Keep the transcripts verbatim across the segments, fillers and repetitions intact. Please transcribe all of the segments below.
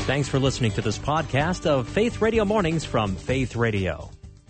Thanks for listening to this podcast of Faith Radio Mornings from Faith Radio.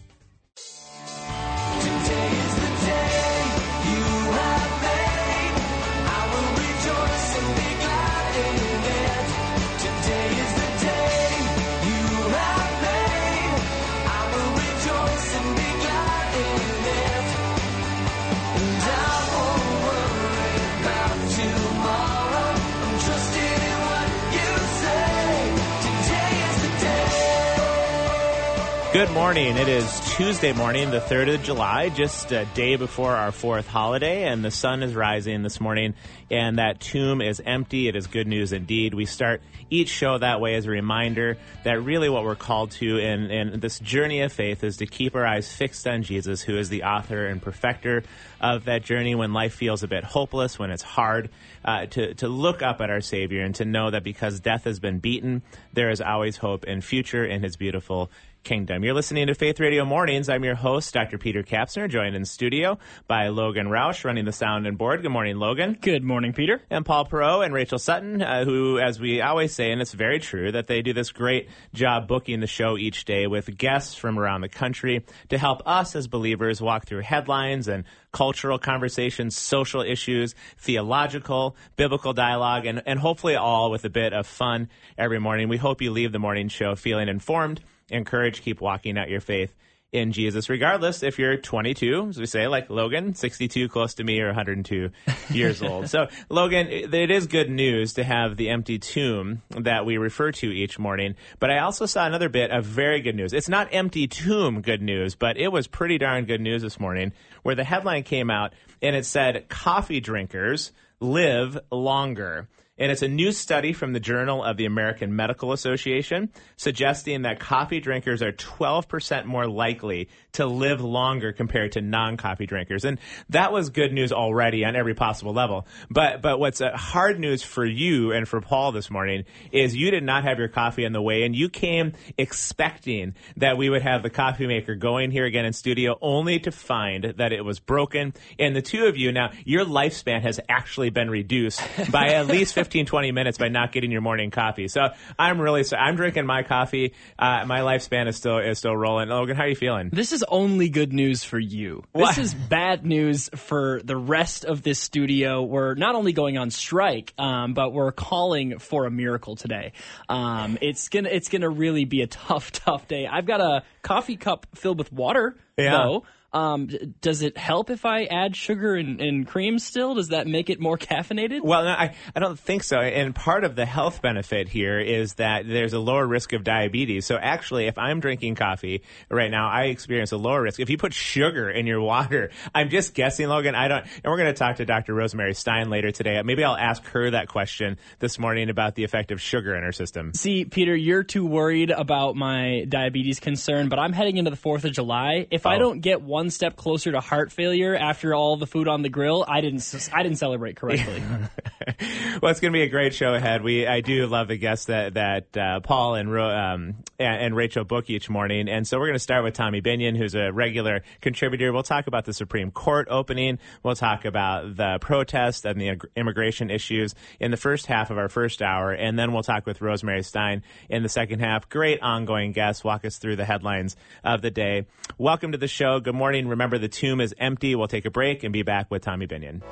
Good morning. It is Tuesday morning, the third of July, just a day before our fourth holiday, and the sun is rising this morning, and that tomb is empty. It is good news indeed. We start each show that way as a reminder that really what we're called to in, in this journey of faith is to keep our eyes fixed on Jesus, who is the author and perfecter of that journey when life feels a bit hopeless, when it's hard, uh, to, to look up at our Savior and to know that because death has been beaten, there is always hope and future in his beautiful kingdom. You're listening to Faith Radio Mornings. I'm your host, Doctor Peter Kapsner, joined in studio by Logan Roush, running the sound and board. Good morning, Logan. Good morning, Peter. And Paul Perot and Rachel Sutton, uh, who, as we always say, and it's very true, that they do this great job booking the show each day with guests from around the country to help us as believers walk through headlines and cultural conversations, social issues, theological, biblical dialogue, and, and hopefully all with a bit of fun every morning. We hope you leave the morning show feeling informed, encouraged, keep walking out your faith in Jesus, regardless if you're twenty-two, as we say, like Logan, sixty-two, close to me, or one hundred two years old. So, Logan, it is good news to have the empty tomb that we refer to each morning, but I also saw another bit of very good news. It's not empty tomb good news, but it was pretty darn good news this morning, where the headline came out, and it said, coffee drinkers live longer. And it's a new study from the Journal of the American Medical Association suggesting that coffee drinkers are twelve percent more likely to live longer compared to non-coffee drinkers. And that was good news already on every possible level. But but what's uh, hard news for you and for Paul this morning is you did not have your coffee on the way, and you came expecting that we would have the coffee maker going here again in studio, only to find that it was broken. And the two of you, now, your lifespan has actually been reduced by at least fifteen, twenty minutes by not getting your morning coffee. So I'm really sorry. I'm drinking my coffee. Uh, my lifespan is still is still rolling. Logan, how are you feeling? This is only good news for you. What? This is bad news for the rest of this studio. We're not only going on strike, um, but we're calling for a miracle today. Um, it's gonna it's gonna really be a tough, tough day. I've got a coffee cup filled with water, yeah. though. Um, does it help if I add sugar and, and cream still? Does that make it more caffeinated? Well, no, I, I don't think so. And part of the health benefit here is that there's a lower risk of diabetes. So actually, if I'm drinking coffee right now, I experience a lower risk. If you put sugar in your water, I'm just guessing, Logan, I don't, and we're going to talk to Doctor Rosemary Stein later today. Maybe I'll ask her that question this morning about the effect of sugar in her system. See, Peter, you're too worried about my diabetes concern, but I'm heading into the fourth of July. If oh. I don't get one One step closer to heart failure after all the food on the grill, I didn't I didn't celebrate correctly. Well, it's going to be a great show ahead. We I do love the guests that that uh, Paul and, um, and and Rachel book each morning, and so we're going to start with Tommy Binion, who's a regular contributor. We'll talk about the Supreme Court opening. We'll talk about the protest and the immigration issues in the first half of our first hour, and then we'll talk with Rosemary Stein in the second half. Great ongoing guests. Walk us through the headlines of the day. Welcome to the show. Good morning. Remember, the tomb is empty. We'll take a break and be back with Tommy Binion.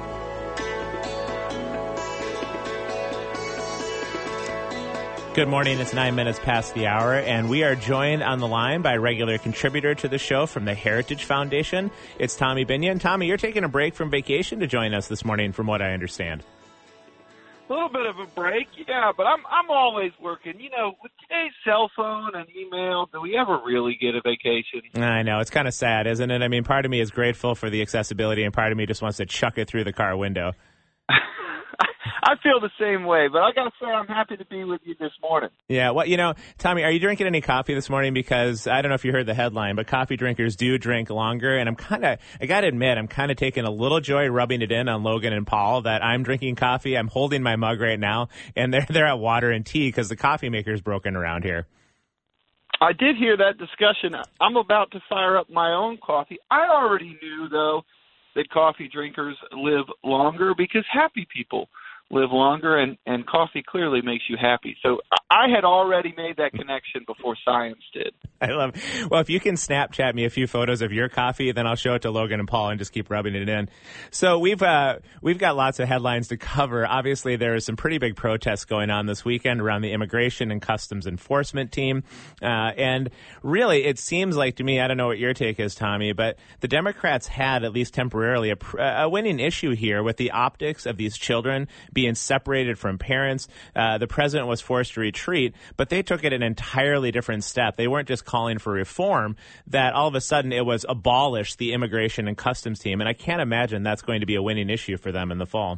Good morning. It's nine minutes past the hour, and we are joined on the line by a regular contributor to the show from the Heritage Foundation. It's Tommy Binion. Tommy, you're taking a break from vacation to join us this morning, from what I understand. A little bit of a break, yeah, but I'm I'm always working. You know, with today's cell phone and email, do we ever really get a vacation? I know. It's kind of sad, isn't it? I mean, part of me is grateful for the accessibility, and part of me just wants to chuck it through the car window. I feel the same way, but I got to say I'm happy to be with you this morning. Yeah, well, you know, Tommy, are you drinking any coffee this morning? Because I don't know if you heard the headline, but coffee drinkers do drink longer, and I'm kind of, I got to admit, I'm kind of taking a little joy rubbing it in on Logan and Paul that I'm drinking coffee. I'm holding my mug right now, and they're, they're at water and tea because the coffee maker's broken around here. I did hear that discussion. I'm about to fire up my own coffee. I already knew, though, that coffee drinkers live longer because happy people live longer, and, and coffee clearly makes you happy. So I I had already made that connection before science did. I love. Well, if you can Snapchat me a few photos of your coffee, then I'll show it to Logan and Paul and just keep rubbing it in. So we've uh, we've got lots of headlines to cover. Obviously, there are some pretty big protests going on this weekend around the Immigration and Customs Enforcement team, uh, and really, it seems like to me, I don't know what your take is, Tommy, but the Democrats had at least temporarily a, a winning issue here with the optics of these children being separated from parents. Uh, the president was forced to retreat, but they took it an entirely different step. They weren't just calling for reform, that all of a sudden it was abolish the Immigration and Customs team. And I can't imagine that's going to be a winning issue for them in the fall.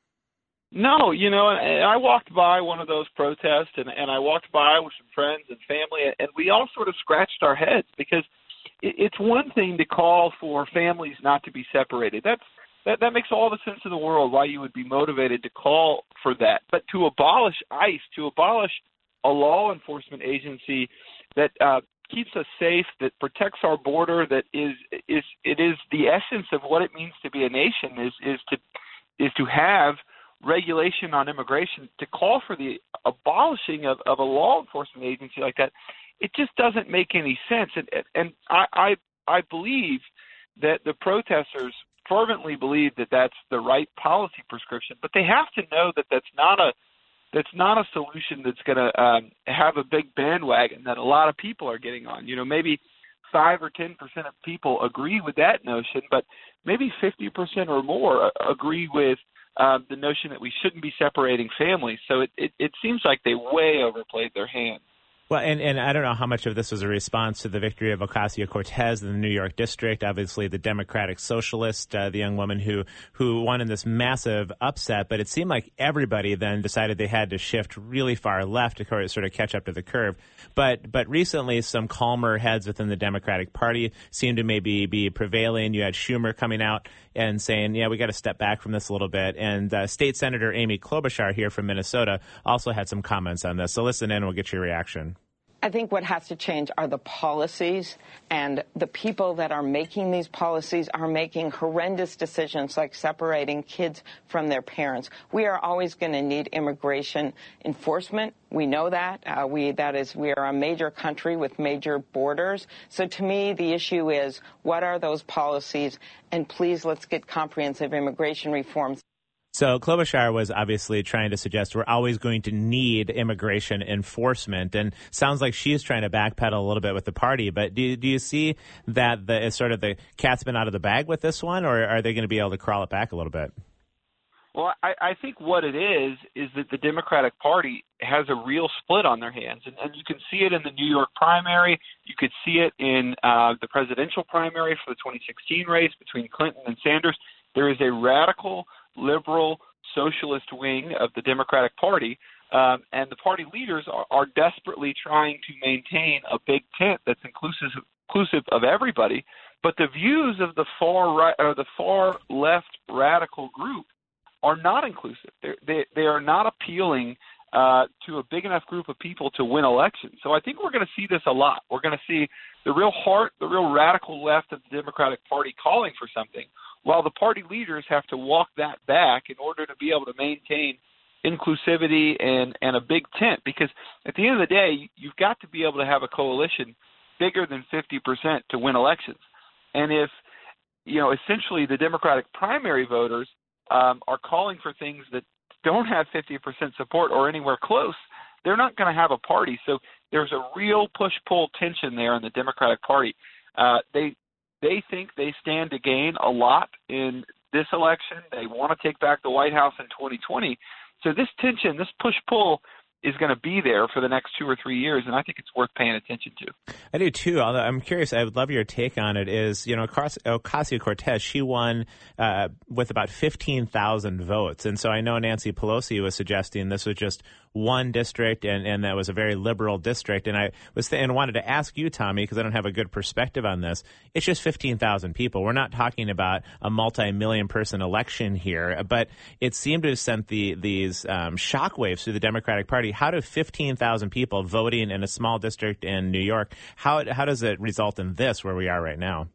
No, you know, and I walked by one of those protests, and, and I walked by with some friends and family, and we all sort of scratched our heads because it, it's one thing to call for families not to be separated. That's that, that makes all the sense in the world why you would be motivated to call for that. But to abolish ICE, to abolish a law enforcement agency that uh, keeps us safe, that protects our border, that is is it is the essence of what it means to be a nation, is is to is to have regulation on immigration. To call for the abolishing of, of a law enforcement agency like that, it just doesn't make any sense. And and I I, I believe that the protesters fervently believe that that's the right policy prescription, but they have to know that that's not a That's not a solution that's going to um, have a big bandwagon that a lot of people are getting on. You know, maybe five or ten percent of people agree with that notion, but maybe fifty percent or more agree with uh, the notion that we shouldn't be separating families. So it, it, it seems like they way overplayed their hand. Well, and, and I don't know how much of this was a response to the victory of Ocasio-Cortez in the New York district. Obviously, the Democratic Socialist, uh, the young woman who, who won in this massive upset. But it seemed like everybody then decided they had to shift really far left to sort of catch up to the curve. But but recently, some calmer heads within the Democratic Party seemed to maybe be prevailing. You had Schumer coming out and saying, yeah, we got to step back from this a little bit. And uh, State Senator Amy Klobuchar here from Minnesota also had some comments on this. So listen in and we'll get your reaction. I think what has to change are the policies, and the people that are making these policies are making horrendous decisions like separating kids from their parents. We are always going to need immigration enforcement. We know that. Uh, we that is, we are a major country with major borders. So to me, the issue is, what are those policies? And please, let's get comprehensive immigration reforms. So Klobuchar was obviously trying to suggest we're always going to need immigration enforcement, and sounds like she's trying to backpedal a little bit with the party. But do, do you see that the is sort of the cat's been out of the bag with this one, or are they going to be able to crawl it back a little bit? Well, I, I think what it is is that the Democratic Party has a real split on their hands, and, and you can see it in the New York primary. You could see it in uh, the presidential primary for the twenty sixteen race between Clinton and Sanders. There is a radical, liberal, socialist wing of the Democratic Party, um, and the party leaders are, are desperately trying to maintain a big tent that's inclusive inclusive of everybody. But the views of the far right or the far left radical group are not inclusive. They're, they they are not appealing uh, to a big enough group of people to win elections. So I think we're going to see this a lot. We're going to see the real heart, the real radical left of the Democratic Party calling for something, while the party leaders have to walk that back in order to be able to maintain inclusivity and, and a big tent. Because at the end of the day, you've got to be able to have a coalition bigger than fifty percent to win elections. And if, you know, essentially the Democratic primary voters um, are calling for things that don't have fifty percent support or anywhere close, they're not going to have a party. So there's a real push-pull tension there in the Democratic Party. Uh, they They think they stand to gain a lot in this election. They want to take back the White House in twenty twenty. So this tension, this push-pull is going to be there for the next two or three years, and I think it's worth paying attention to. I do, too. Although I'm curious, I would love your take on it, is, you know, Ocasio-Cortez, she won uh, with about fifteen thousand votes. And so I know Nancy Pelosi was suggesting this was just one district, and, and that was a very liberal district. And I was th- and wanted to ask you, Tommy, because I don't have a good perspective on this. It's just fifteen thousand people. We're not talking about a multi-million person election here, but it seemed to have sent the, these um, shockwaves through the Democratic Party. How do fifteen thousand people voting in a small district in New York, how how does it result in this where we are right now?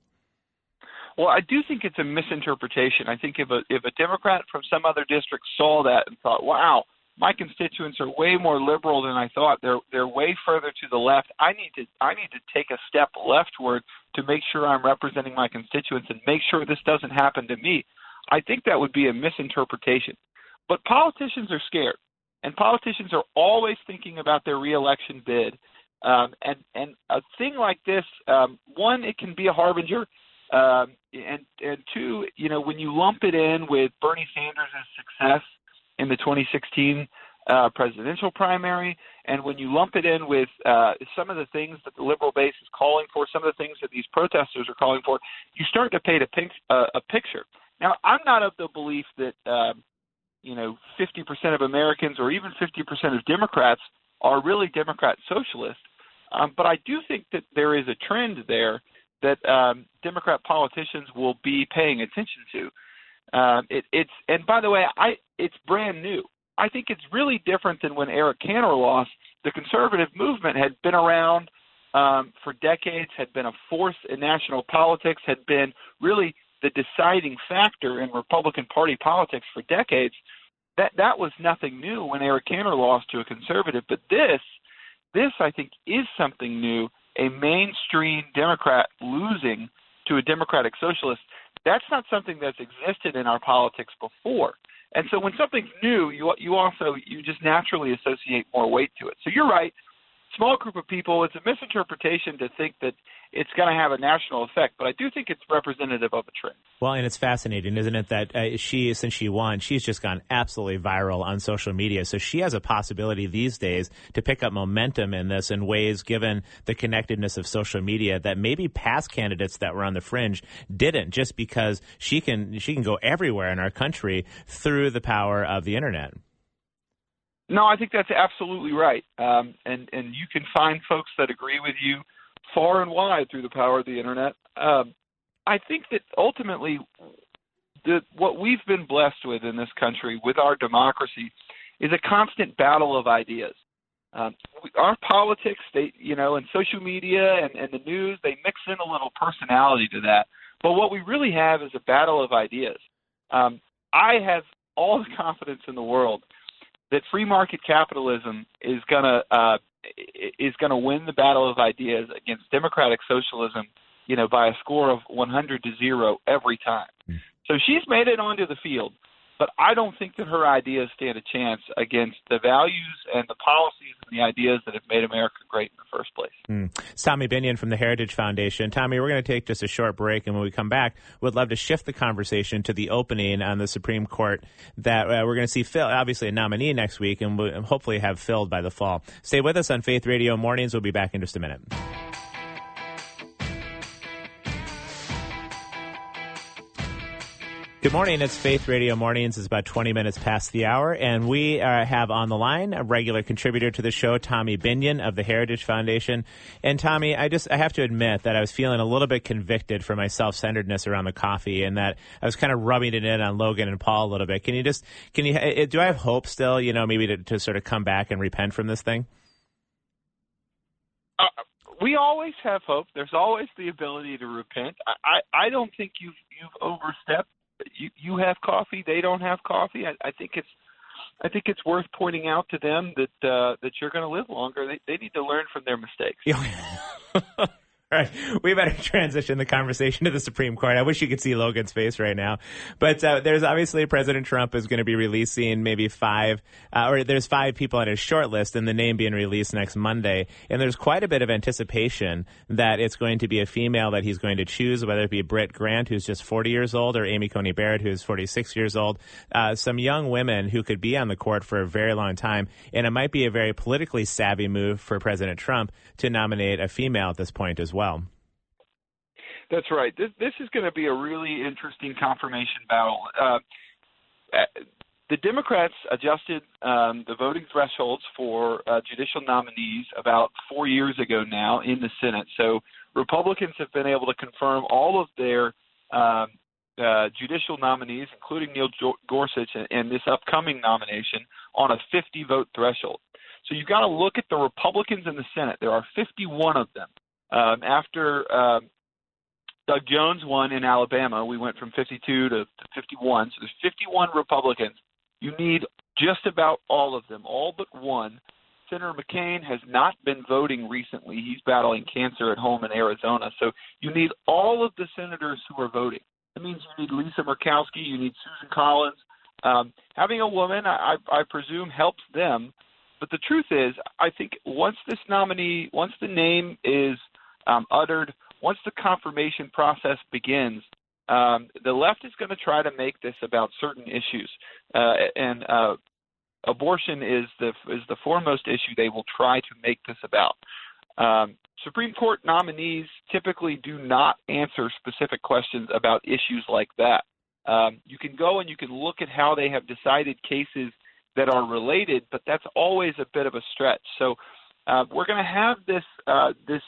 Well, I do think it's a misinterpretation. I think if a if a Democrat from some other district saw that and thought, wow, my constituents are way more liberal than I thought. They're they're way further to the left. I need to I need to take a step leftward to make sure I'm representing my constituents and make sure this doesn't happen to me. I think that would be a misinterpretation. But politicians are scared, and politicians are always thinking about their reelection bid. Um, and and a thing like this, um, one, it can be a harbinger, um, and and two, you know, when you lump it in with Bernie Sanders' success in the twenty sixteen uh, presidential primary, and when you lump it in with uh, some of the things that the liberal base is calling for, some of the things that these protesters are calling for, you start to paint a, pink, uh, a picture. Now, I'm not of the belief that, um, you know, fifty percent of Americans or even fifty percent of Democrats are really Democrat socialists, um, but I do think that there is a trend there that um, Democrat politicians will be paying attention to. Um, it, it's and by the way, I it's brand new. I think it's really different than when Eric Cantor lost. The conservative movement had been around um, for decades, had been a force in national politics, had been really the deciding factor in Republican Party politics for decades. That that was nothing new when Eric Cantor lost to a conservative. But this, this I think is something new. A mainstream Democrat losing to a Democratic socialist. That's not something that's existed in our politics before. And so when something's new, you you also you just naturally associate more weight to it. So you're right. Small group of people, it's a misinterpretation to think that it's going to have a national effect, but I do think it's representative of a trend. Well, and it's fascinating, isn't it, that uh, she, since she won, she's just gone absolutely viral on social media. So she has a possibility these days to pick up momentum in this in ways, given the connectedness of social media, that maybe past candidates that were on the fringe didn't, just because she can she can go everywhere in our country through the power of the internet. No, I think that's absolutely right. Um, and, and you can find folks that agree with you far and wide through the power of the internet. Um, I think that ultimately the, what we've been blessed with in this country, with our democracy, is a constant battle of ideas. Um, our politics, they, you know, and social media and, and the news, they mix in a little personality to that. But what we really have is a battle of ideas. Um, I have all the confidence in the world that free market capitalism is gonna uh, is gonna win the battle of ideas against democratic socialism, you know, by a score of one hundred to zero every time. Mm. So she's made it onto the field, but I don't think that her ideas stand a chance against the values and the policies and the ideas that have made America great in the first place. Mm. It's Tommy Binion from the Heritage Foundation. Tommy, we're going to take just a short break, and when we come back, we'd love to shift the conversation to the opening on the Supreme Court that uh, we're going to see, fill, obviously, a nominee next week, and we'll hopefully have filled by the fall. Stay with us on Faith Radio Mornings. We'll be back in just a minute. Good morning. It's Faith Radio Mornings. It's about twenty minutes past the hour, and we uh, have on the line a regular contributor to the show, Tommy Binion of the Heritage Foundation. And Tommy, I just I have to admit that I was feeling a little bit convicted for my self-centeredness around the coffee, and that I was kind of rubbing it in on Logan and Paul a little bit. Can you just can you do I have hope still? You know, maybe to, to sort of come back and repent from this thing. Uh, we always have hope. There's always the ability to repent. I I, I don't think you've you've overstepped. You you have coffee, they don't have coffee. I, I think it's I think it's worth pointing out to them that uh, that you're going to live longer. They they need to learn from their mistakes. All right, we better transition the conversation to the Supreme Court. I wish you could see Logan's face right now. But uh, there's obviously President Trump is going to be releasing maybe five, uh, or there's five people on his short list, and the name being released next Monday. And there's quite a bit of anticipation that it's going to be a female that he's going to choose, whether it be Britt Grant, who's just forty years old, or Amy Coney Barrett, who's forty-six years old. Uh, some young women who could be on the court for a very long time. And it might be a very politically savvy move for President Trump to nominate a female at this point as well. well. That's right. This this is going to be a really interesting confirmation battle. Uh, the Democrats adjusted um, the voting thresholds for uh, judicial nominees about four years ago now in the Senate. So Republicans have been able to confirm all of their um, uh, judicial nominees, including Neil Gorsuch and, and this upcoming nomination, on a fifty-vote threshold. So you've got to look at the Republicans in the Senate. There are fifty-one of them. Um, after um, Doug Jones won in Alabama, we went from fifty-two to fifty-one. So there's fifty-one Republicans. You need just about all of them, all but one. Senator McCain has not been voting recently. He's battling cancer at home in Arizona. So you need all of the senators who are voting. That means you need Lisa Murkowski, you need Susan Collins. Um, having a woman, I, I presume, helps them. But the truth is, I think once this nominee, once the name is um, uttered, once the confirmation process begins, um, the left is going to try to make this about certain issues. Uh, and uh, abortion is the is the foremost issue they will try to make this about. Um, Supreme Court nominees typically do not answer specific questions about issues like that. Um, you can go and you can look at how they have decided cases that are related, but that's always a bit of a stretch. So uh, we're going to have this uh, this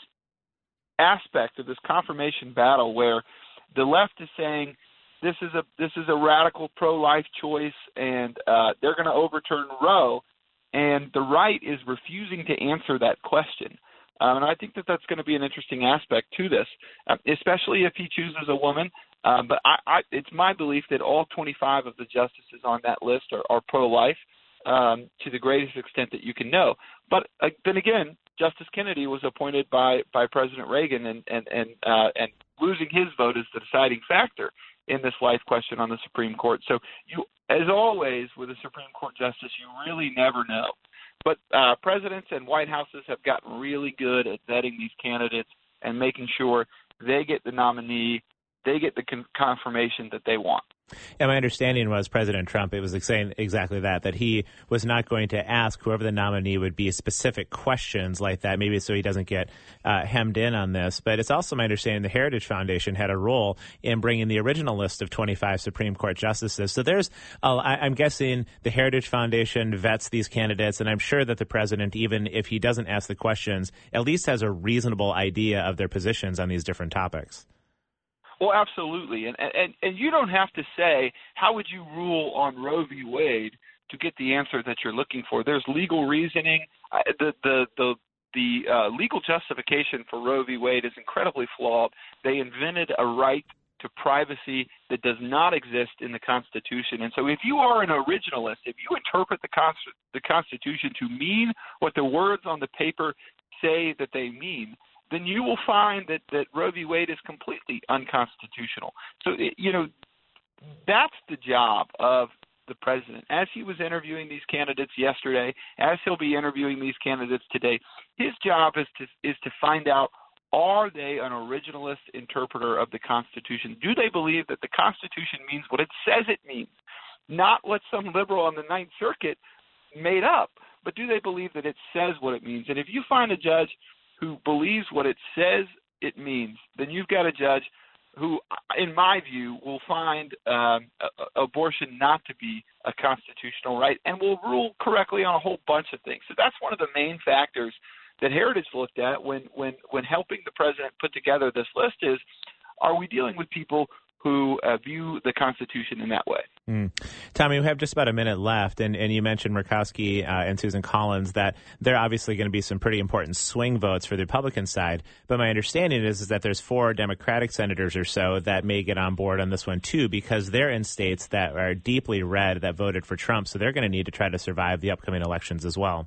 aspect of this confirmation battle where the left is saying this is a this is a radical pro-life choice, and uh, they're going to overturn Roe, and the right is refusing to answer that question. Um, and I think that that's going to be an interesting aspect to this, uh, especially if he chooses a woman. Um, but I, I, it's my belief that all twenty-five of the justices on that list are, are pro-life um, to the greatest extent that you can know. But uh, then again, Justice Kennedy was appointed by, by President Reagan, and and and, uh, and losing his vote is the deciding factor in this life question on the Supreme Court. So you, as always, with a Supreme Court justice, you really never know. But uh, presidents and White Houses have gotten really good at vetting these candidates and making sure they get the nominee, they get the con- confirmation that they want. And my understanding was President Trump, it was saying exactly that, that he was not going to ask whoever the nominee would be specific questions like that, maybe so he doesn't get uh, hemmed in on this. But it's also my understanding the Heritage Foundation had a role in bringing the original list of twenty-five Supreme Court justices. So there's, uh, I, I'm guessing the Heritage Foundation vets these candidates, and I'm sure that the president, even if he doesn't ask the questions, at least has a reasonable idea of their positions on these different topics. Well, absolutely. And, and and you don't have to say, how would you rule on Roe v. Wade to get the answer that you're looking for? There's legal reasoning. Uh, the the the, the uh, legal justification for Roe v. Wade is incredibly flawed. They invented a right to privacy that does not exist in the Constitution. And so if you are an originalist, if you interpret the, Const- the Constitution to mean what the words on the paper say that they mean, then you will find that, that Roe v. Wade is completely unconstitutional. So, it, you know, that's the job of the president. As he was interviewing these candidates yesterday, as he'll be interviewing these candidates today, his job is to is to find out, are they an originalist interpreter of the Constitution? Do they believe that the Constitution means what it says it means, not what some liberal on the Ninth Circuit made up, but do they believe that it says what it means? And if you find a judge who believes what it says it means, then you've got a judge who, in my view, will find um, a- abortion not to be a constitutional right and will rule correctly on a whole bunch of things. So that's one of the main factors that Heritage looked at when, when, when helping the president put together this list is, are we dealing with people who uh, view the Constitution in that way? Mm. Tommy, we have just about a minute left, and, and you mentioned Murkowski uh, and Susan Collins, that they're obviously going to be some pretty important swing votes for the Republican side. But my understanding is, is that there's four Democratic senators or so that may get on board on this one, too, because they're in states that are deeply red that voted for Trump, so they're going to need to try to survive the upcoming elections as well.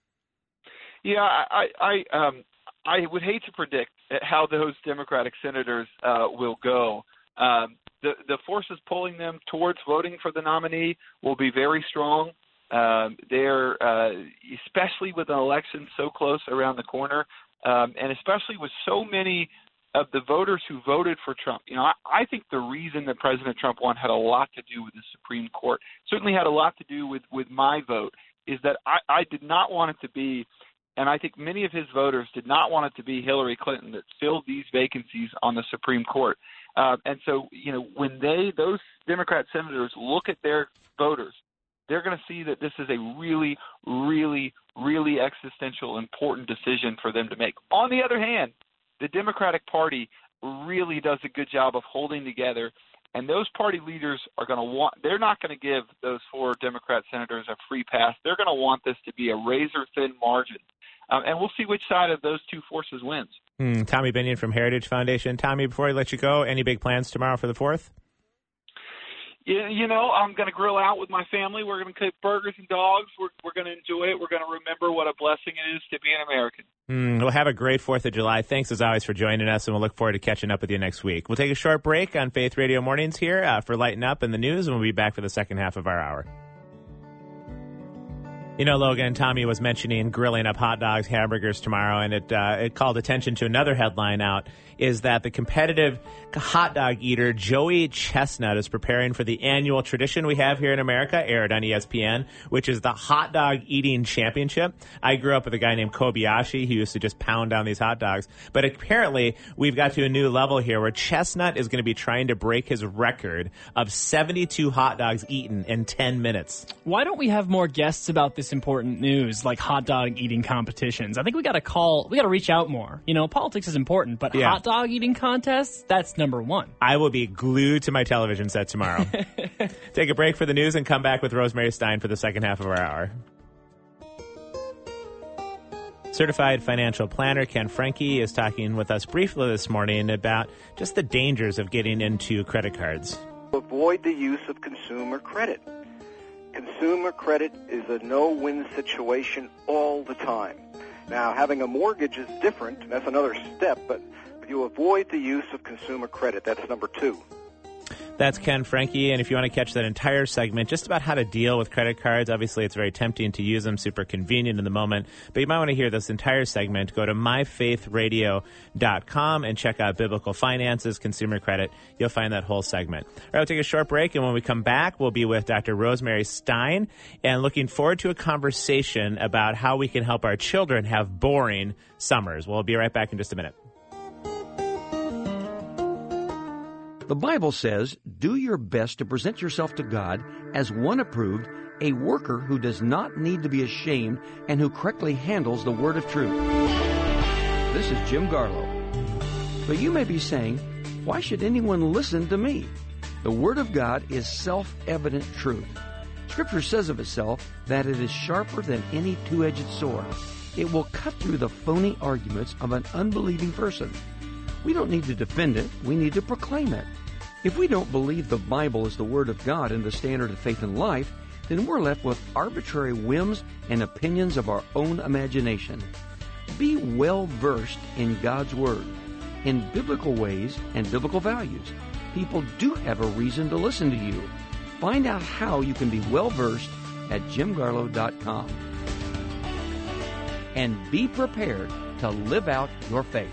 Yeah, I, I, um, I would hate to predict how those Democratic senators uh, will go. Um, the, the forces pulling them towards voting for the nominee will be very strong. Um, they're, uh, especially with an election so close around the corner, um, and especially with so many of the voters who voted for Trump. You know, I, I think the reason that President Trump won had a lot to do with the Supreme Court, certainly had a lot to do with, with my vote, is that I, I did not want it to be, and I think many of his voters did not want it to be Hillary Clinton that filled these vacancies on the Supreme Court. Uh, and so, you know, when they, those Democrat senators look at their voters, they're going to see that this is a really, really, really existential, important decision for them to make. On the other hand, the Democratic Party really does a good job of holding together, and those party leaders are going to want, they're not going to give those four Democrat senators a free pass. They're going to want this to be a razor-thin margin. Um, and we'll see which side of those two forces wins. Mm, Tommy Binion from Heritage Foundation. Tommy, before I let you go, any big plans tomorrow for the fourth? You, you know, I'm going to grill out with my family. We're going to cook burgers and dogs. We're, we're going to enjoy it. We're going to remember what a blessing it is to be an American. Mm, we'll have a great fourth of July. Thanks, as always, for joining us, and we'll look forward to catching up with you next week. We'll take a short break on Faith Radio Mornings here uh, for Lighten Up in the news, and we'll be back for the second half of our hour. You know, Logan, Tommy was mentioning grilling up hot dogs, hamburgers tomorrow, and it uh, it called attention to another headline out, is that the competitive hot dog eater Joey Chestnut is preparing for the annual tradition we have here in America, aired on E S P N, which is the Hot Dog Eating Championship. I grew up with a guy named Kobayashi who used to just pound down these hot dogs. But apparently, we've got to a new level here where Chestnut is going to be trying to break his record of seventy-two hot dogs eaten in ten minutes. Why don't we have more guests about this important news, like hot dog eating competitions? I think we got to call, we got to reach out more. You know, politics is important, but Yeah. hot dog eating contests, that's number one. I will be glued to my television set tomorrow. Take a break for the news and come back with Rosemary Stein for the second half of our hour. Certified financial planner Ken Franke is talking with us briefly this morning about just the dangers of getting into credit cards. Avoid the use of consumer credit. Consumer credit is a no-win situation all the time. Now, having a mortgage is different. That's another step, but you avoid the use of consumer credit. That's number two. That's Ken Franke, and if you want to catch that entire segment, just about how to deal with credit cards, obviously it's very tempting to use them, super convenient in the moment, but you might want to hear this entire segment. Go to my faith radio dot com and check out Biblical Finances, Consumer Credit. You'll find that whole segment. All right, we'll take a short break, and when we come back, we'll be with Doctor Rosemary Stein, and looking forward to a conversation about how we can help our children have boring summers. We'll be right back in just a minute. The Bible says, do your best to present yourself to God as one approved, a worker who does not need to be ashamed and who correctly handles the word of truth. This is Jim Garlow. But you may be saying, why should anyone listen to me? The word of God is self-evident truth. Scripture says of itself that it is sharper than any two-edged sword. It will cut through the phony arguments of an unbelieving person. We don't need to defend it, we need to proclaim it. If we don't believe the Bible is the Word of God and the standard of faith and life, then we're left with arbitrary whims and opinions of our own imagination. Be well versed in God's Word, in biblical ways and biblical values. People do have a reason to listen to you. Find out how you can be well versed at jim garlow dot com. And be prepared to live out your faith.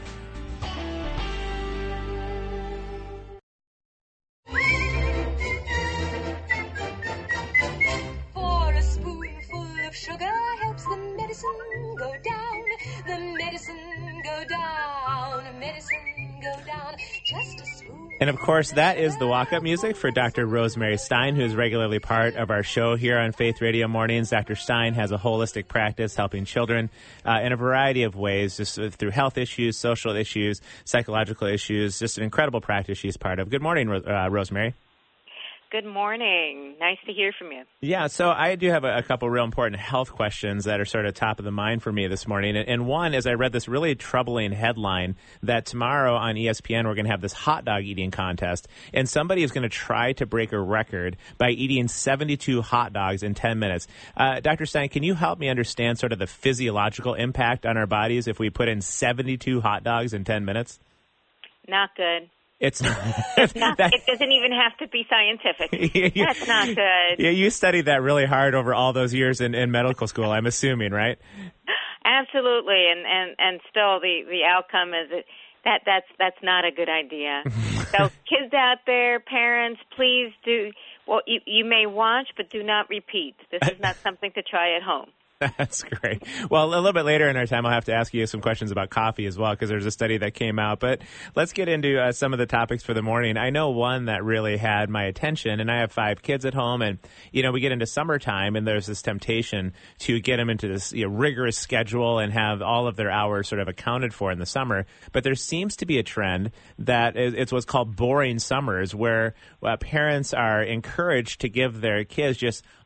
And, of course, that is the walk-up music for Doctor Rosemary Stein, who is regularly part of our show here on Faith Radio Mornings. Doctor Stein has a holistic practice helping children uh, in a variety of ways, just through health issues, social issues, psychological issues. Just an incredible practice she's part of. Good morning, uh, Rosemary. Good morning. Nice to hear from you. Yeah, so I do have a, a couple real important health questions that are sort of top of the mind for me this morning. And, and one is I read this really troubling headline that tomorrow on E S P N we're going to have this hot dog eating contest, and somebody is going to try to break a record by eating seventy-two hot dogs in ten minutes. Uh, Doctor Stein, can you help me understand sort of the physiological impact on our bodies if we put in seventy-two hot dogs in ten minutes? Not good. It's not, it's not that, it doesn't even have to be scientific. you, That's not good. Yeah, you studied that really hard over all those years in, in medical school, I'm assuming, right? Absolutely, and, and, and still the, the outcome is that, that that's that's not a good idea. So kids out there, parents, please do, well, you, you may watch, but do not repeat. This is not something to try at home. That's great. Well, a little bit later in our time, I'll have to ask you some questions about coffee as well, because there's a study that came out. But let's get into uh, some of the topics for the morning. I know one that really had my attention, and I have five kids at home, and, you know, we get into summertime, and there's this temptation to get them into this you know, rigorous schedule and have all of their hours sort of accounted for in the summer. But there seems to be a trend that is, it's what's called boring summers, where uh, parents are encouraged to give their kids just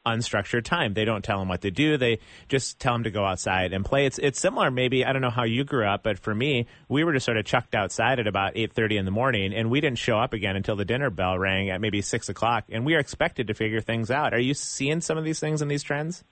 unstructured time. They don't tell them what to do. They just tell them to go outside and play. It's it's similar, maybe, I don't know how you grew up, but for me, we were just sort of chucked outside at about eight thirty in the morning, and we didn't show up again until the dinner bell rang at maybe six o'clock, and we are expected to figure things out. Are you seeing some of these things and these trends?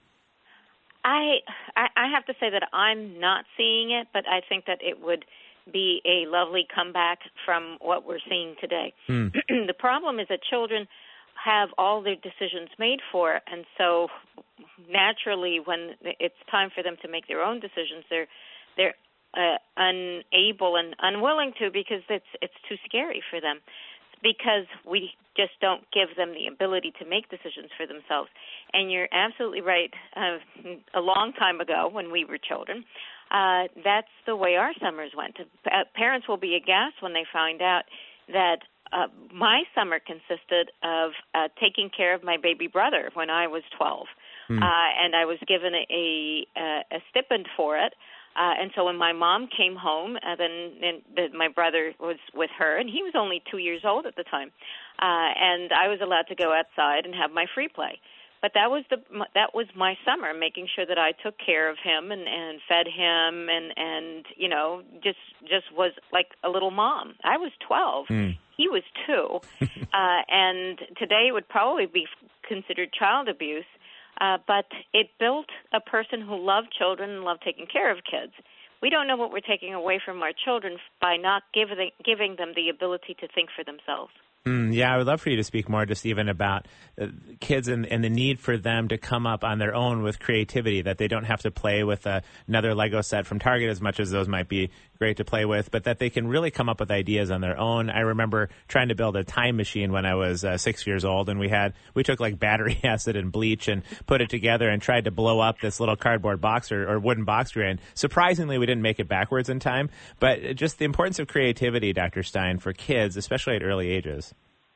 I, I I have to say that I'm not seeing it, but I think that it would be a lovely comeback from what we're seeing today. Mm. The problem is that children have all their decisions made for, and so naturally when it's time for them to make their own decisions, they're they're uh, unable and unwilling to because it's it's too scary for them, because we just don't give them the ability to make decisions for themselves. And you're absolutely right. Uh, a long time ago when we were children, uh, that's the way our summers went. Uh, parents will be aghast when they find out that uh, my summer consisted of uh, taking care of my baby brother when I was twelve. Mm. Uh, and I was given a, a, a stipend for it. Uh, and so when my mom came home, uh, then, then the, my brother was with her, and he was only two years old at the time. Uh, and I was allowed to go outside and have my free play. But that was the that was my summer, making sure that I took care of him and, and fed him and, and you know just just was like a little mom. I was twelve, mm. he was two, uh, and today it would probably be considered child abuse. Uh, but it built a person who loved children and loved taking care of kids. We don't know what we're taking away from our children by not giving giving them the ability to think for themselves. Mm, yeah, I would love for you to speak more just even about uh, kids and, and the need for them to come up on their own with creativity, that they don't have to play with uh, another Lego set from Target, as much as those might be great to play with, but that they can really come up with ideas on their own. I remember trying to build a time machine when I was uh, six years old, and we had we took like battery acid and bleach and put it together and tried to blow up this little cardboard box or, or wooden box we were in. Surprisingly, we didn't make it backwards in time, but just the importance of creativity, Doctor Stein, for kids, especially at early ages.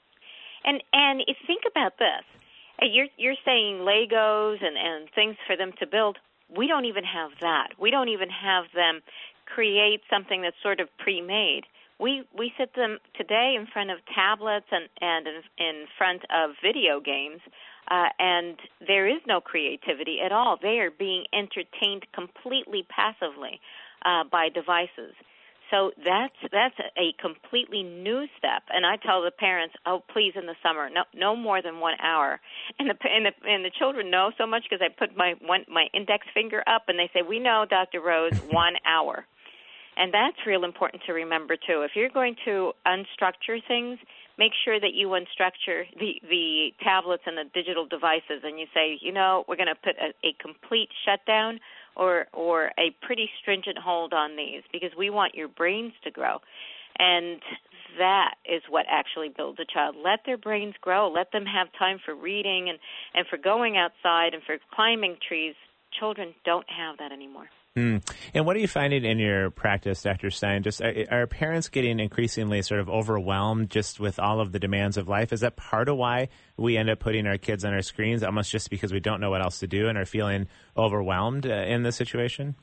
And and if think about this, you're you're saying Legos and, and things for them to build. We don't even have that. We don't even have them create something that's sort of pre-made. We we sit them today in front of tablets and and in, in front of video games, uh, and there is no creativity at all. They are being entertained completely passively uh, by devices. So that's that's a completely new step, and I tell the parents, "Oh, please, in the summer, no, no more than one hour." And the and the, and the children know so much because I put my one my index finger up, and they say, "We know, Doctor Rose, one hour," and that's real important to remember too. If you're going to unstructure things, make sure that you unstructure the the tablets and the digital devices, and you say, you know, we're going to put a, a complete shutdown. Or, or a pretty stringent hold on these, because we want your brains to grow. And that is what actually builds a child. Let their brains grow. Let them have time for reading and, and for going outside and for climbing trees. Children don't have that anymore. Mm. And what are you finding in your practice, Doctor Stein? Just are, are parents getting increasingly sort of overwhelmed just with all of the demands of life? Is that part of why we end up putting our kids on our screens, almost just because we don't know what else to do and are feeling overwhelmed uh, in this situation?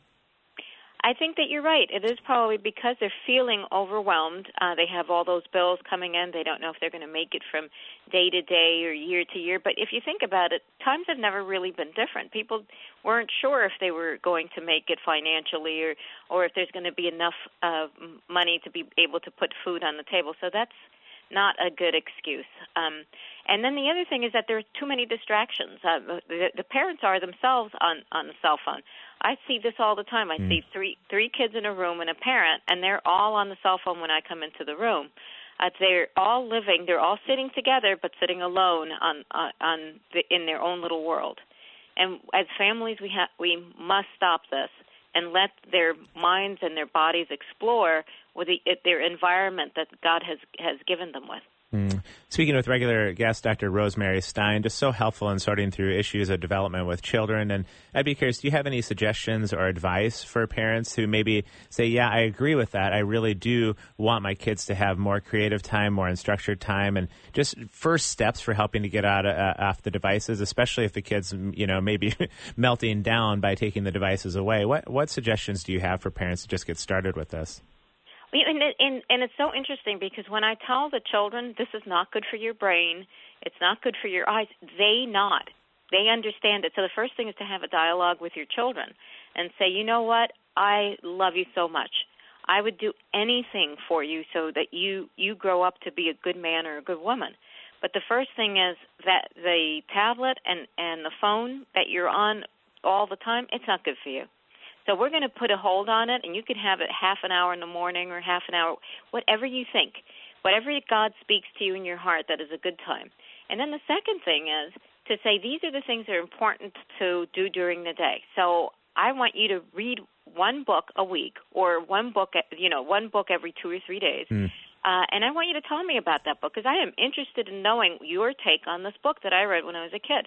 I think that you're right. It is probably because they're feeling overwhelmed. Uh, they have all those bills coming in. They don't know if they're going to make it from day to day or year to year. But if you think about it, times have never really been different. People weren't sure if they were going to make it financially or, or if there's going to be enough uh, money to be able to put food on the table. So that's not a good excuse. Um, and then the other thing is that there are too many distractions. Uh, the, the parents are themselves on, on the cell phone. I see this all the time. I mm. see three three kids in a room and a parent, and they're all on the cell phone when I come into the room. Uh, they're all living, they're all sitting together, but sitting alone on uh, on the, in their own little world. And as families, we ha- we must stop this and let their minds and their bodies explore with the, their environment that God has, has given them with. Mm. Speaking with regular guest Doctor Rosemary Stein, just so helpful in sorting through issues of development with children. And I'd be curious, do you have any suggestions or advice for parents who maybe say, yeah, I agree with that. I really do want my kids to have more creative time, more unstructured time, and just first steps for helping to get out of, uh, off the devices, especially if the kids, you know, maybe melting down by taking the devices away. What, what suggestions do you have for parents to just get started with this? And, and, and it's so interesting because when I tell the children this is not good for your brain, it's not good for your eyes, they nod. they understand it. So the first thing is to have a dialogue with your children and say, you know what, I love you so much. I would do anything for you so that you, you grow up to be a good man or a good woman. But the first thing is that the tablet and, and the phone that you're on all the time, it's not good for you. So we're going to put a hold on it, and you can have it half an hour in the morning or half an hour, whatever you think, whatever God speaks to you in your heart that is a good time. And then the second thing is to say these are the things that are important to do during the day. So I want you to read one book a week or one book, you know, one book every two or three days. Mm. Uh, and I want you to tell me about that book because I am interested in knowing your take on this book that I read when I was a kid.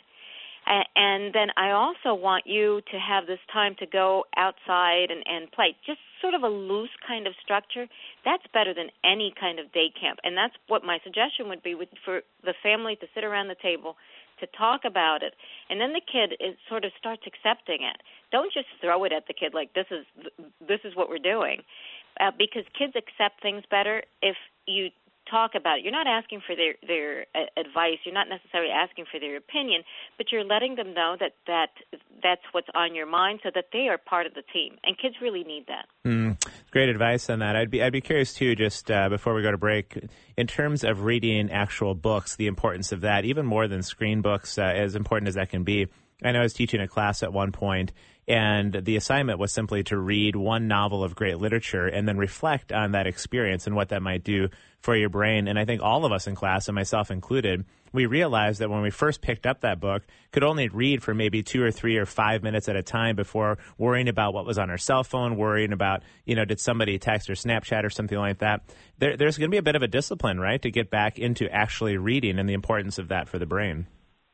And then I also want you to have this time to go outside and, and play, just sort of a loose kind of structure. That's better than any kind of day camp. And that's what my suggestion would be with, for the family to sit around the table, to talk about it. And then the kid is, sort of starts accepting it. Don't just throw it at the kid like this is this is what we're doing, uh, because kids accept things better if you talk about it. You're not asking for their, their uh, advice. You're not necessarily asking for their opinion, but you're letting them know that, that that's what's on your mind so that they are part of the team. And kids really need that. Mm, great advice on that. I'd be I'd be curious, too, just uh, before we go to break, in terms of reading actual books, the importance of that, even more than screen books, uh, as important as that can be. I know I was teaching a class at one point, and the assignment was simply to read one novel of great literature and then reflect on that experience and what that might do for your brain. And I think all of us in class, and myself included, we realized that when we first picked up that book, could only read for maybe two or three or five minutes at a time before worrying about what was on our cell phone, worrying about, you know, did somebody text or Snapchat or something like that. There, there's going to be a bit of a discipline, right, to get back into actually reading and the importance of that for the brain.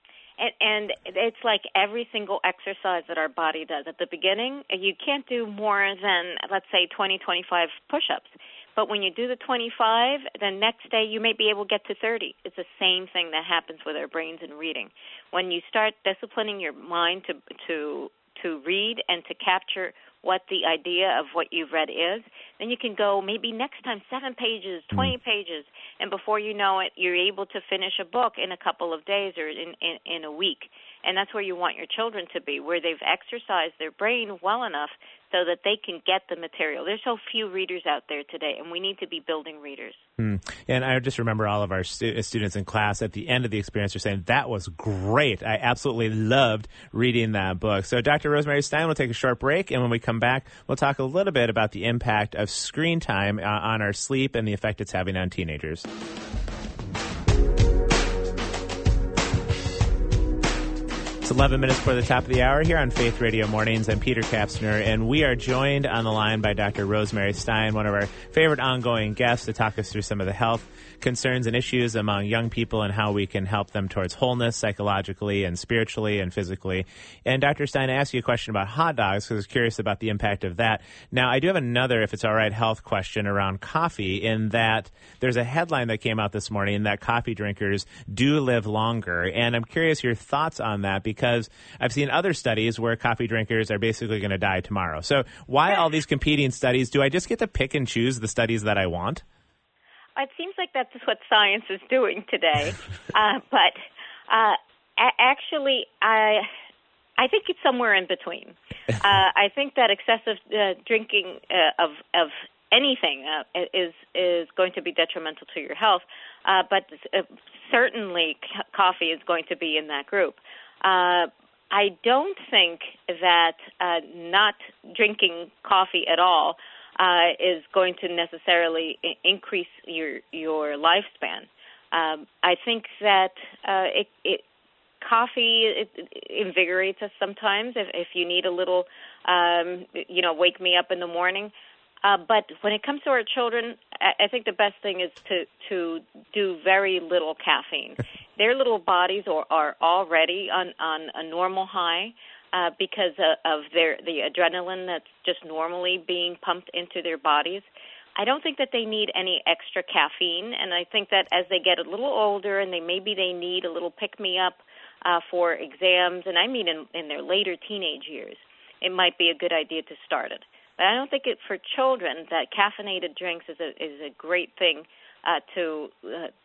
And, and it's like every single exercise that our body does. At the beginning, you can't do more than, let's say, twenty, twenty-five push-ups. But when you do the twenty-five, the next day you may be able to get to thirty. It's the same thing that happens with our brains in reading. When you start disciplining your mind to to to read and to capture what the idea of what you've read is, then you can go maybe next time seven pages, twenty mm. pages, and before you know it, you're able to finish a book in a couple of days or in, in, in a week. And that's where you want your children to be, where they've exercised their brain well enough so that they can get the material. There's so few readers out there today, and we need to be building readers. Mm. And I just remember all of our stu- students in class at the end of the experience are saying, that was great. I absolutely loved reading that book. So Doctor Rosemary Stein will take a short break, and when we come back, we'll talk a little bit about the impact of screen time uh, on our sleep and the effect it's having on teenagers. eleven minutes before the top of the hour here on Faith Radio Mornings. I'm Peter Kapsner, and we are joined on the line by Doctor Rosemary Stein, one of our favorite ongoing guests, to talk us through some of the health concerns and issues among young people and how we can help them towards wholeness psychologically and spiritually and physically. And Doctor Stein, I asked you a question about hot dogs because I was curious about the impact of that. Now, I do have another, if it's all right, health question around coffee, in that there's a headline that came out this morning that coffee drinkers do live longer. And I'm curious your thoughts on that, because I've seen other studies where coffee drinkers are basically going to die tomorrow. So why all these competing studies? Do I just get to pick and choose the studies that I want? It seems like that's what science is doing today. uh, but uh, a- actually, I I think it's somewhere in between. Uh, I think that excessive uh, drinking uh, of of anything uh, is is going to be detrimental to your health. Uh, but uh, certainly, c- coffee is going to be in that group. Uh, I don't think that uh, not drinking coffee at all uh, is going to necessarily I- increase your your lifespan. Um, I think that uh, it, it coffee it, it invigorates us sometimes if, if you need a little, um, you know, wake me up in the morning. Uh, but when it comes to our children, I, I think the best thing is to, to do very little caffeine. Their little bodies are, are already on, on a normal high uh, because of, of their the adrenaline that's just normally being pumped into their bodies. I don't think that they need any extra caffeine, and I think that as they get a little older and they maybe they need a little pick-me-up uh, for exams, and I mean in, in their later teenage years, it might be a good idea to start it. But I don't think it for children that caffeinated drinks is a is a great thing uh, to uh,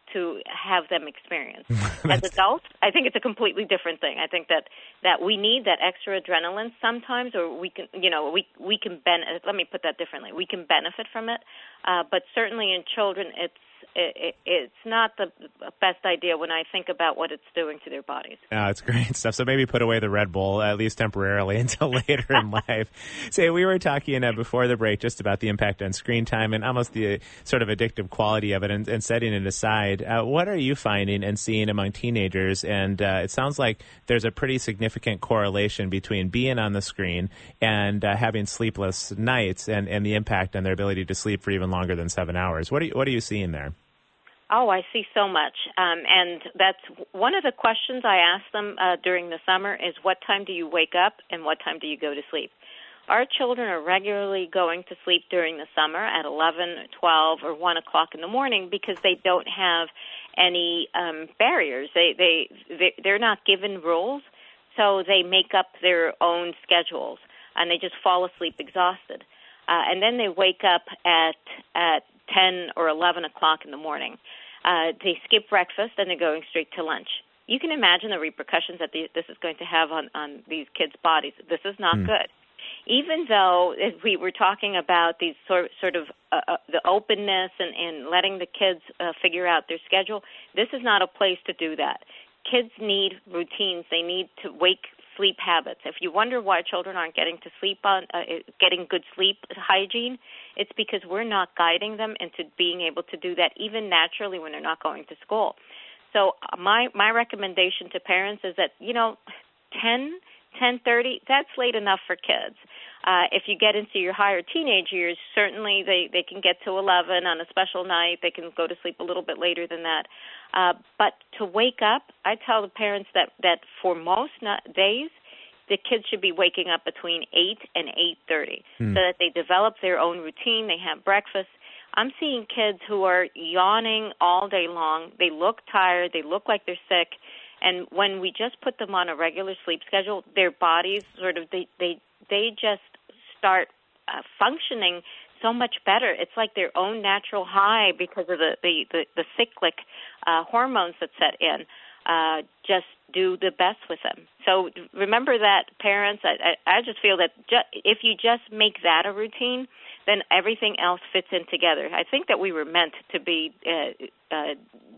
to have them experience. As adults, I think it's a completely different thing. I think that, that we need that extra adrenaline sometimes, or we can, you know, we we can ben- let me put that differently. We can benefit from it, uh, but certainly in children, it's It, it, it's not the best idea when I think about what it's doing to their bodies. Oh, it's great stuff. So maybe put away the Red Bull, at least temporarily, until later in life. Say, we were talking uh, before the break just about the impact on screen time and almost the sort of addictive quality of it, and, and setting it aside. Uh, what are you finding and seeing among teenagers? And uh, it sounds like there's a pretty significant correlation between being on the screen and uh, having sleepless nights and, and the impact on their ability to sleep for even longer than seven hours. What are you, what are you seeing there? Oh, I see so much. Um, and that's one of the questions I ask them uh, during the summer is, what time do you wake up and what time do you go to sleep? Our children are regularly going to sleep during the summer at eleven, twelve, or one o'clock in the morning because they don't have any um, barriers. They, they, they, they're not given rules, so they make up their own schedules, and they just fall asleep exhausted. Uh, and then they wake up at at ten or eleven o'clock in the morning. Uh, they skip breakfast and they're going straight to lunch. You can imagine the repercussions that the, this is going to have on, on these kids' bodies. This is not mm. good. Even though if we were talking about these sort, sort of uh, uh, the openness and, and letting the kids uh, figure out their schedule, this is not a place to do that. Kids need routines. They need to wake sleep habits. If you wonder why children aren't getting to sleep on, uh, getting good sleep hygiene, it's because we're not guiding them into being able to do that even naturally when they're not going to school. So my my recommendation to parents is that, you know, ten, ten thirty, that's late enough for kids. Uh, if you get into your higher teenage years, certainly they, they can get to eleven on a special night. They can go to sleep a little bit later than that. Uh, but to wake up, I tell the parents that, that for most days, the kids should be waking up between eight and eight thirty hmm. so that they develop their own routine, they have breakfast. I'm seeing kids who are yawning all day long. They look tired. They look like they're sick. And when we just put them on a regular sleep schedule, their bodies sort of, they, they, they just start uh, functioning so much better. It's like their own natural high because of the, the, the, the cyclic uh, hormones that set in. Uh, just do the best with them. So remember that, parents. I, I, I just feel that ju- if you just make that a routine, then everything else fits in together. I think that we were meant to be uh, uh,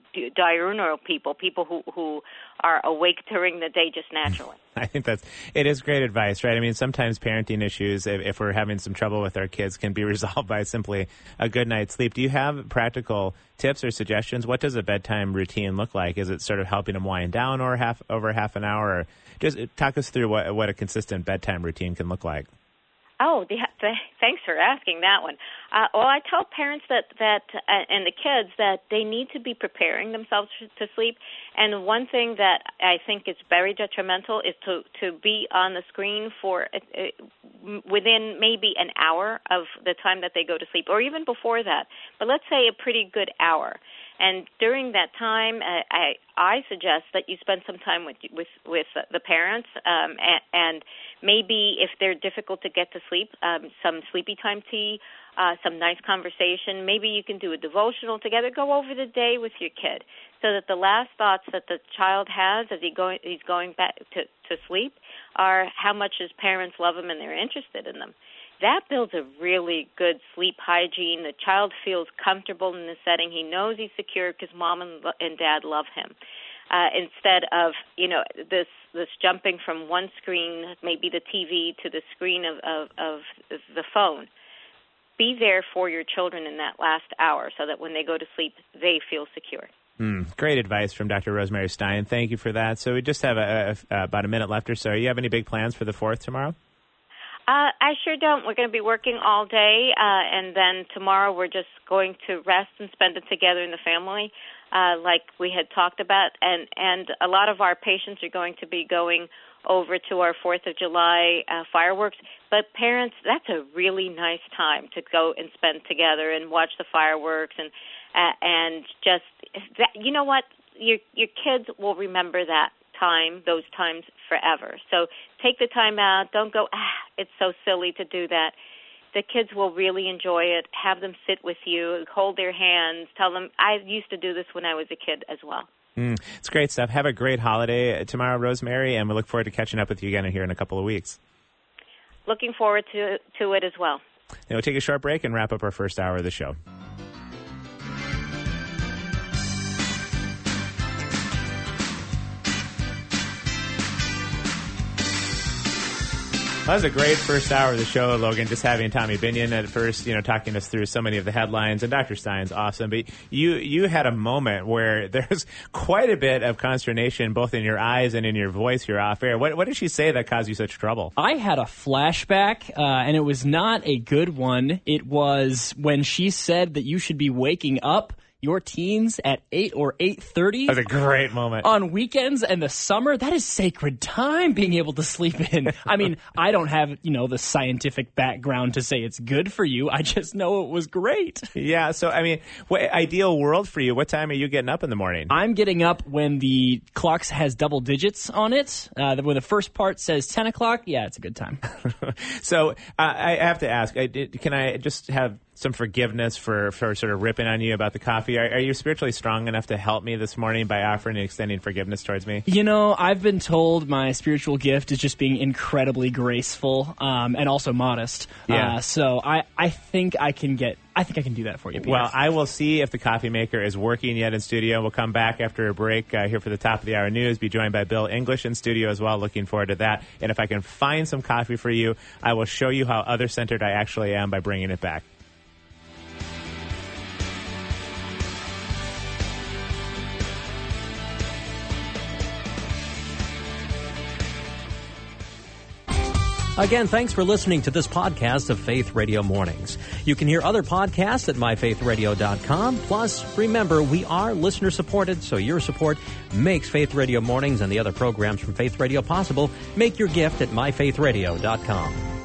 diurnal people, people who, who are awake during the day just naturally. I think that's, it is great advice, right? I mean, sometimes parenting issues, if, if we're having some trouble with our kids, can be resolved by simply a good night's sleep. Do you have practical tips or suggestions? What does a bedtime routine look like? Is it sort of helping them wind down over half, over half an hour? Or just talk us through what, what a consistent bedtime routine can look like. Oh, the, the, thanks for asking that one. Uh, well, I tell parents that, that uh, and the kids that they need to be preparing themselves to sleep. And one thing that I think is very detrimental is to, to be on the screen for uh, within maybe an hour of the time that they go to sleep, or even before that. But let's say a pretty good hour. And during that time, uh, I I suggest that you spend some time with with with the parents, um, and, and maybe if they're difficult to get to sleep, um, some sleepy time tea, uh, some nice conversation. Maybe you can do a devotional together. Go over the day with your kid, so that the last thoughts that the child has as he going he's going back to to sleep are how much his parents love him and they're interested in them. That builds a really good sleep hygiene. The child feels comfortable in the setting. He knows he's secure because mom and, and dad love him. Uh, instead of, you know, this this jumping from one screen, maybe the T V, to the screen of, of, of the phone. Be there for your children in that last hour so that when they go to sleep, they feel secure. Mm, great advice from Doctor Rosemary Stein. Thank you for that. So we just have a, a, about a minute left or so. You have any big plans for the fourth tomorrow? Uh, I sure don't. We're going to be working all day, uh, and then tomorrow we're just going to rest and spend it together in the family, uh, like we had talked about. And, and a lot of our patients are going to be going over to our fourth of July uh, fireworks. But parents, that's a really nice time to go and spend together and watch the fireworks, and uh, and just that, you know what, your your kids will remember that time, those times forever. So take the time out. Don't go, ah, it's so silly to do that. the kids will really enjoy it. Have them sit with you, hold their hands, tell them, I used to do this when I was a kid as well. Mm, it's great stuff. Have a great holiday tomorrow, Rosemary, and we look forward to catching up with you again here in a couple of weeks. Looking forward to, to it as well. And we'll take a short break and wrap up our first hour of the show. That was a great first hour of the show, Logan, just having Tommy Binion at first, you know, talking us through so many of the headlines, and Doctor Stein's awesome. But you you had a moment where there's quite a bit of consternation both in your eyes and in your voice here off air. What, what did she say that caused you such trouble? I had a flashback, uh, and it was not a good one. It was when she said that you should be waking up your teens at eight or eight thirty. That's a great moment. On weekends and the summer, that is sacred time, being able to sleep in. I mean, I don't have, you know, the scientific background to say it's good for you. I just know it was great. Yeah, so, I mean, what ideal world for you? What time are you getting up in the morning? I'm getting up when the clock has double digits on it. Uh, when the first part says ten o'clock, yeah, it's a good time. So, uh, I have to ask, I, can I just have some forgiveness for, for sort of ripping on you about the coffee? Are, are you spiritually strong enough to help me this morning by offering and extending forgiveness towards me? You know, I've been told my spiritual gift is just being incredibly graceful um, and also modest. Yeah. Uh, so I, I think I can get... I think I can do that for you, Peter. Well, I will see if the coffee maker is working yet in studio. We'll come back after a break uh, here for the top of the hour news. Be joined by Bill English in studio as well. Looking forward to that. And if I can find some coffee for you, I will show you how other-centered I actually am by bringing it back. Again, thanks for listening to this podcast of Faith Radio Mornings. You can hear other podcasts at my faith radio dot com. Plus, remember, we are listener-supported, so your support makes Faith Radio Mornings and the other programs from Faith Radio possible. Make your gift at my faith radio dot com.